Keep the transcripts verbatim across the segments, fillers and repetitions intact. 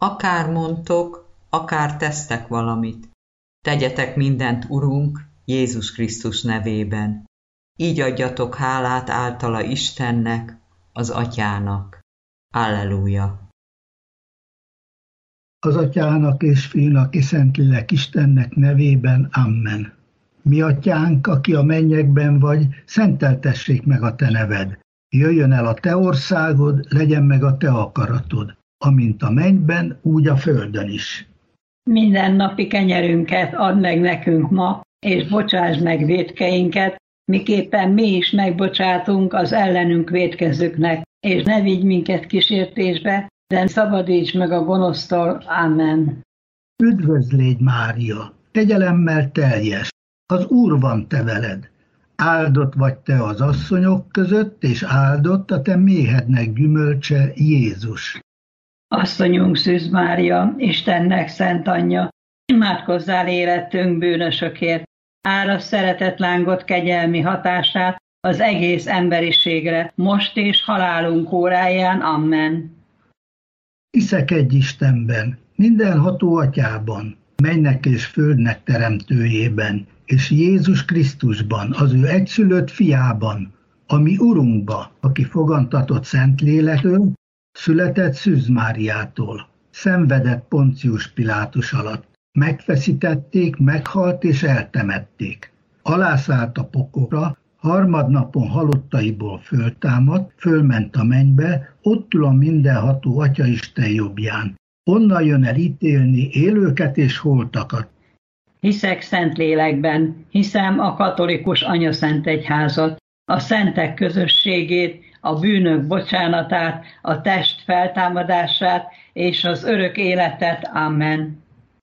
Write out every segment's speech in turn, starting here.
Akár mondtok, akár tesztek valamit, tegyetek mindent, Urunk, Jézus Krisztus nevében. Így adjatok hálát általa Istennek, az Atyának. Alleluja! Az Atyának és Fiúnak és Szentlélek Istennek nevében, amen. Mi Atyánk, aki a mennyekben vagy, szenteltessék meg a te neved. Jöjjön el a te országod, legyen meg a te akaratod, amint a mennyben, úgy a földön is. Mindennapi kenyerünket add meg nekünk ma, és bocsásd meg vétkeinket, miképpen mi is megbocsátunk az ellenünk vétkezőknek, és ne vigy minket kísértésbe, de szabadíts meg a gonosztól. Amen. Üdvözl légy, Mária, kegyelemmel teljes, az Úr van te veled. Áldott vagy te az asszonyok között, és áldott a te méhednek gyümölcse, Jézus. Asszonyunk Szűz Mária, Istennek szent anyja, imádkozzál életünk bűnösökért, árasz szeretetlángot kegyelmi hatását az egész emberiségre, most és halálunk óráján. Amen. Hiszek egy Istenben, mindenható Atyában, mennek és földnek teremtőjében, és Jézus Krisztusban, az ő egyszülött fiában, a mi Urunkba, aki fogantatott Szentlélektől, született Szűz Máriától, szenvedett Poncius Pilátus alatt, megfeszítették, meghalt és eltemették. Alászállt a pokolra, harmadnapon halottaiból föltámadt, fölment a mennybe, ott ül a mindenható Atyaisten jobbján. Onnan jön el ítélni élőket és holtakat. Hiszek Szentlélekben, hiszem a katolikus anyaszentegyházat, a szentek közösségét, a bűnök bocsánatát, a test feltámadását és az örök életet. Amen.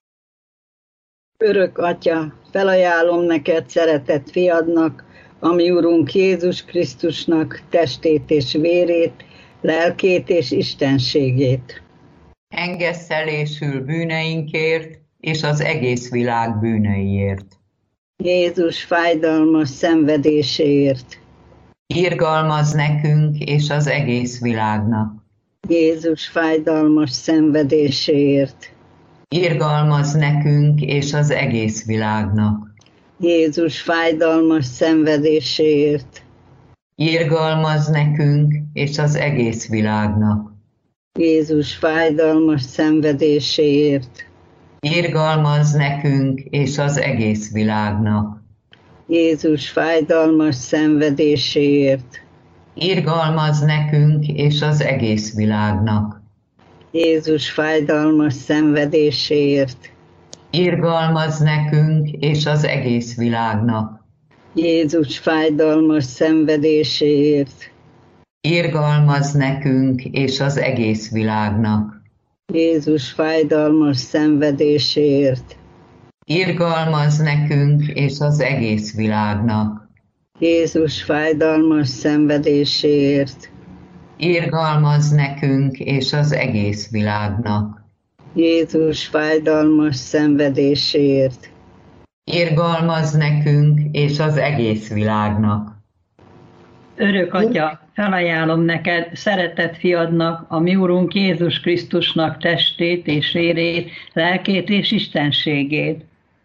Örök Atya, felajánlom neked szeretett fiadnak, a mi Urunk Jézus Krisztusnak testét és vérét, lelkét és istenségét. Engesszelésül bűneinkért és az egész világ bűneiért. Jézus fájdalmas szenvedéséért. Irgalmaz nekünk és az egész világnak. Jézus fájdalmas szenvedéséért. Irgalmaz nekünk és az egész világnak. Jézus fájdalmas szenvedéséért. Irgalmaz nekünk és az egész világnak. Jézus fájdalmas szenvedéséért. Irgalmaz nekünk és az egész világnak. Jézus fájdalmas szenvedéséért. Irgalmaz nekünk és az egész világnak. Jézus fájdalmas szenvedéséért. Irgalmaz nekünk és az egész világnak. Jézus fájdalmas szenvedéséért. Irgalmaz nekünk és az egész világnak. Jézus fájdalmas szenvedéséért. Irgalmaz nekünk és az egész világnak. Jézus fájdalmas szenvedéséért. Irgalmaz nekünk és az egész világnak. Jézus fájdalmas szenvedéséért. Irgalmaz nekünk és az egész világnak. Örök Atya, felajánlom neked szeretett fiadnak, a mi Urunk Jézus Krisztusnak testét és vérét, lelkét és istenségét.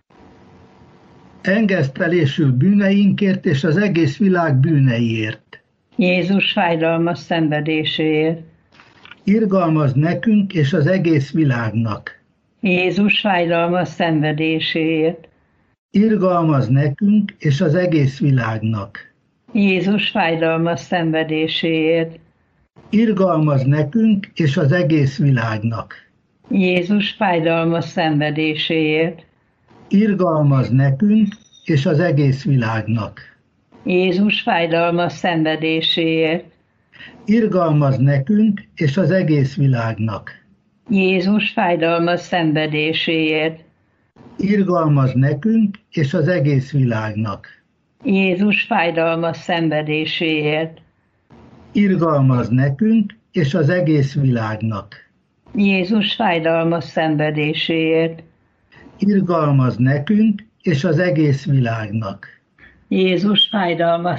Engesztelésül bűneinkért és az egész világ bűneiért. Jézus fájdalmas szenvedéséért. Irgalmaz nekünk és az egész világnak. Jézus fájdalmas szenvedéséért. Irgalmaz nekünk és az egész világnak. Jézus fájdalmas szenvedéséért. Irgalmaz nekünk és az egész világnak. Jézus fájdalmas szenvedéséért. Irgalmaz nekünk és az egész világnak. Jézus fájdalmas szenvedéséért. Irgalmaz nekünk és az egész világnak. Jézus fájdalmas szenvedéséért. Irgalmaz nekünk és az egész világnak. Jézus fájdalmas szenvedéséért. Irgalmaz nekünk és az egész világnak. Jézus fájdalmas szenvedéséért. Irgalmaz nekünk és az egész világnak. Jézus fájdalmas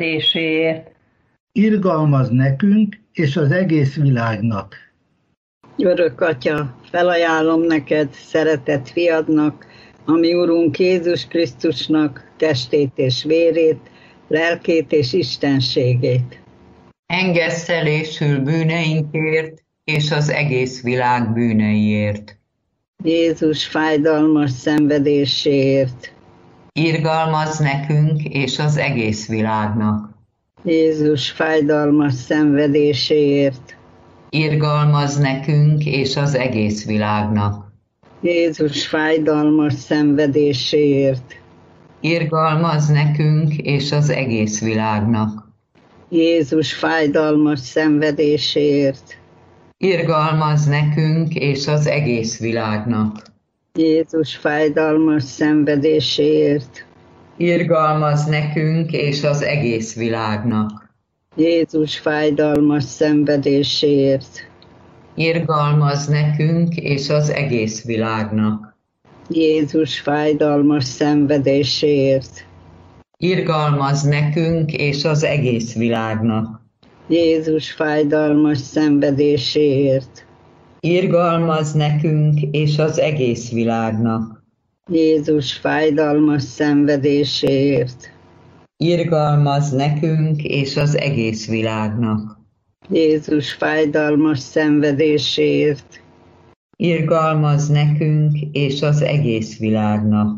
szenvedéséért. Irgalmaz nekünk és az egész világnak. Örök Atya, felajánlom neked, szeretett fiadnak, ami Urunk Jézus Krisztusnak testét és vérét, lelkét és istenségét. Engesztelésül bűneinkért és az egész világ bűneiért. Jézus fájdalmas szenvedéséért. Irgalmazz nekünk és az egész világnak. Jézus fájdalmas szenvedéséért. Irgalmazz nekünk és az egész világnak. Jézus fájdalmas szenvedéséért. Irgalmazz nekünk és az egész világnak. Jézus fájdalmas szenvedéséért. Irgalmazz nekünk és az egész világnak. Jézus fájdalmas szenvedéséért. Irgalmazz nekünk és az egész világnak. Jézus fájdalmas szenvedéséért. Irgalmazz nekünk és az egész világnak. Jézus fájdalmas szenvedéséért. Irgalmazz nekünk és az egész világnak. Jézus fájdalmas szenvedéséért. Irgalmazz nekünk és az egész világnak. Jézus fájdalmas szenvedéséért. Irgalmazz nekünk és az egész világnak. Jézus fájdalmas szenvedéséért. Irgalmazz nekünk és az egész világnak.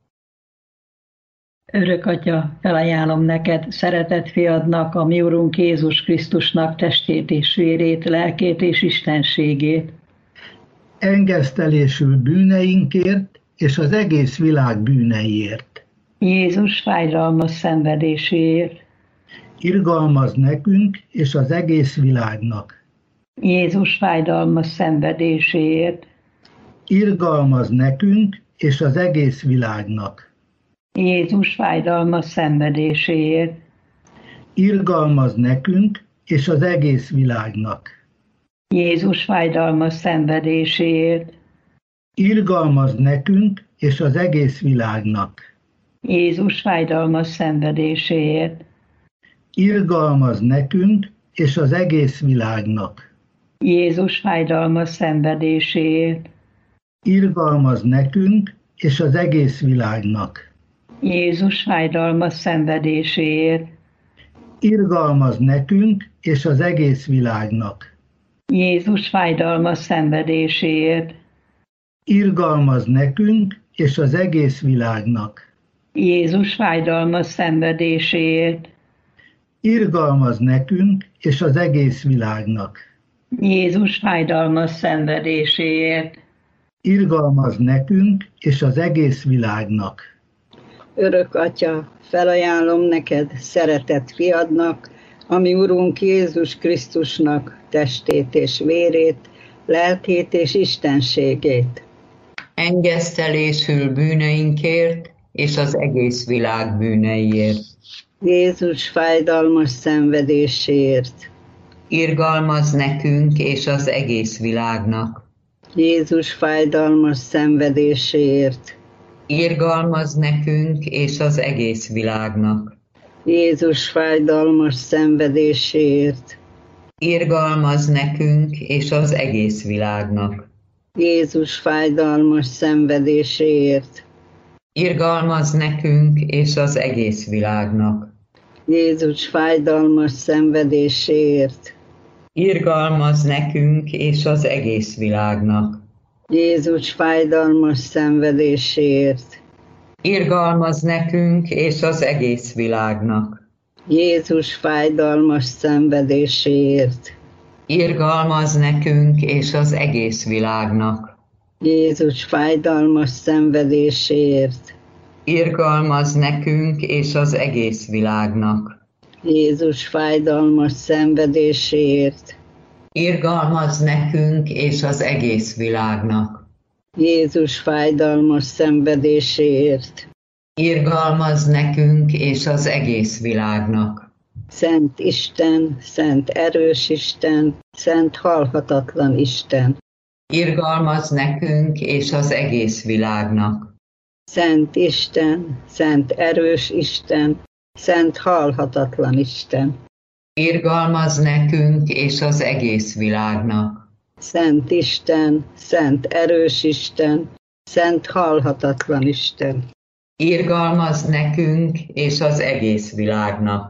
Örök Atya, felajánlom neked, szeretett fiadnak, a mi Urunk Jézus Krisztusnak testét és vérét, lelkét és istenségét. Engesztelésül bűneinkért és az egész világ bűneiért. Jézus fájdalmas szenvedéséért. Irgalmazz nekünk és az egész világnak. Jézus fájdalmas szenvedéséért. Irgalmazz nekünk és az egész világnak. Jézus fájdalmas szenvedéséért. Irgalmazz nekünk és az egész világnak. Jézus fájdalmas szenvedéséért. Irgalmazz nekünk és az egész világnak. Jézus fájdalmas szenvedéséért. Irgalmazz nekünk és az egész világnak. Jézus fájdalmas szenvedéséért. Irgalmazz nekünk és az egész világnak. Jézus fájdalmas szenvedéséért. Irgalmazz nekünk és az egész világnak. Jézus fájdalmas szenvedéséért. Irgalmazz nekünk és az egész világnak. Jézus fájdalmas szenvedéséért. Irgalmazz nekünk és az egész világnak. Jézus fájdalmas szenvedéséért. Irgalmazz nekünk és az egész világnak. Örök Atya, felajánlom neked, szeretett fiadnak, ami Urunk Jézus Krisztusnak testét és vérét, lelkét és istenségét. Engesztelésül bűneinkért és az egész világ bűneiért. Jézus fájdalmas szenvedéséért. Irgalmazz nekünk és az egész világnak. Jézus fájdalmas szenvedéséért. Irgalmazz nekünk és az egész világnak. Jézus fájdalmas szenvedéséért. Irgalmazz nekünk és az egész világnak. Jézus fájdalmas szenvedéséért. Irgalmazz nekünk és az egész világnak. Jézus fájdalmas szenvedéséért. Irgalmazz nekünk és az egész világnak. Jézus fájdalmas szenvedéséért. Irgalmazz nekünk és az egész világnak. Jézus fájdalmas szenvedéséért. Irgalmazz nekünk és az egész világnak. Jézus fájdalmas szenvedéséért. Irgalmazz nekünk és az egész világnak. Jézus fájdalmas szenvedéséért. Irgalmazz nekünk és az egész világnak. Jézus fájdalmas szenvedéséért. Irgalmazz nekünk és az egész világnak. Szent Isten, szent erős Isten, szent halhatatlan Isten. Irgalmazz nekünk és az egész világnak. Szent Isten, szent erős Isten, szent halhatatlan Isten. Irgalmazz nekünk és az egész világnak. Szent Isten, szent erős Isten, szent halhatatlan Isten. Irgalmazz nekünk és az egész világnak.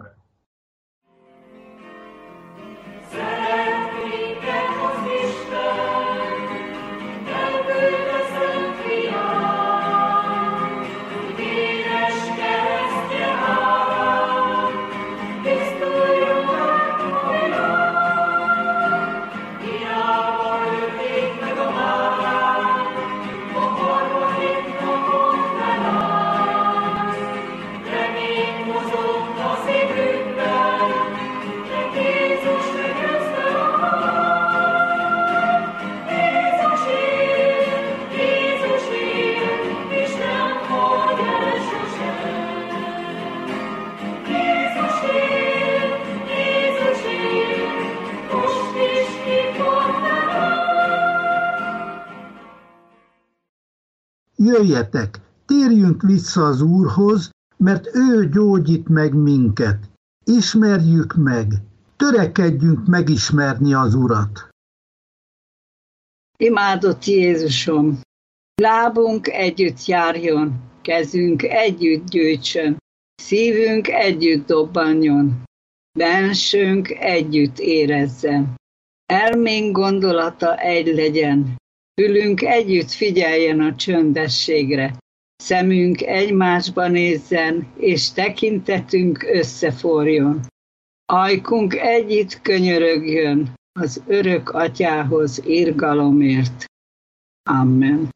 Jöjjetek, térjünk vissza az Úrhoz, mert ő gyógyít meg minket. Ismerjük meg, törekedjünk megismerni az Urat. Imádott Jézusom, lábunk együtt járjon, kezünk együtt gyűjtsön, szívünk együtt dobbanjon, bensőnk együtt érezzen. Elménk gondolata egy legyen, fülünk együtt figyeljen a csöndességre, szemünk egymásba nézzen, és tekintetünk összeforjon. Ajkunk együtt könyörögjön az örök Atyához irgalomért. Amen.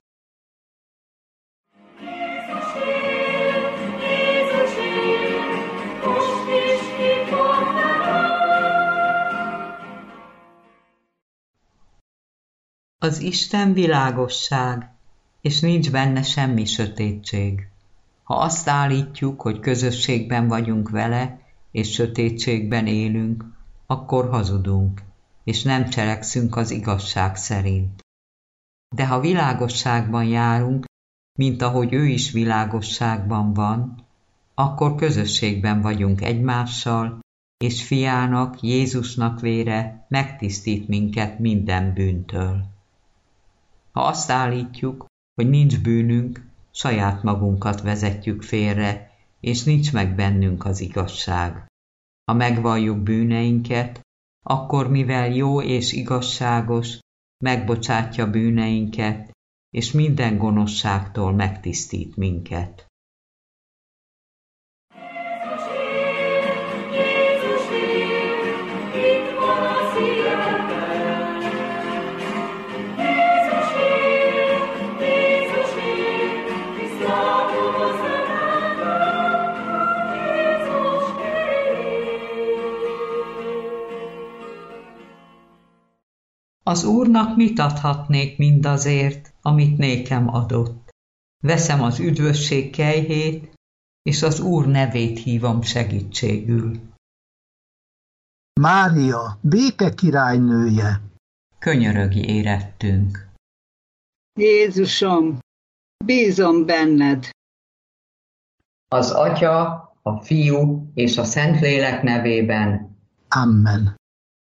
Az Isten világosság, és nincs benne semmi sötétség. Ha azt állítjuk, hogy közösségben vagyunk vele, és sötétségben élünk, akkor hazudunk, és nem cselekszünk az igazság szerint. De ha világosságban járunk, mint ahogy ő is világosságban van, akkor közösségben vagyunk egymással, és fiának, Jézusnak vére megtisztít minket minden bűntől. Ha azt állítjuk, hogy nincs bűnünk, saját magunkat vezetjük félre, és nincs meg bennünk az igazság. Ha megvalljuk bűneinket, akkor mivel jó és igazságos, megbocsátja bűneinket, és minden gonoszságtól megtisztít minket. Az Úrnak mit adhatnék mindazért, amit nékem adott? Veszem az üdvösség kelyhét, és az Úr nevét hívom segítségül. Mária, béke királynője! Könyörögj érettünk! Jézusom, bízom benned! Az Atya, a Fiú és a Szentlélek nevében. Amen.